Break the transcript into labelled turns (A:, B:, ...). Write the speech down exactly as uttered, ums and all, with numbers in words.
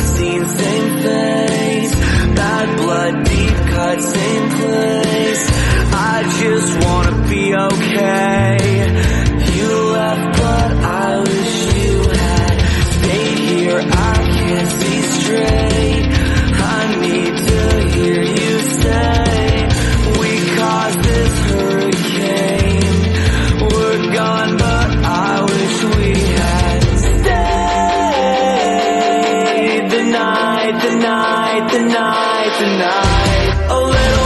A: scene, same face. Bad blood, deep cut, same place. I just wanna be okay. You left, but I wish you had stayed here. I can't see straight. I need to hear you say we caused this hurricane. We're gone, but I wish we had stayed. The night, the night, the night, the night. A little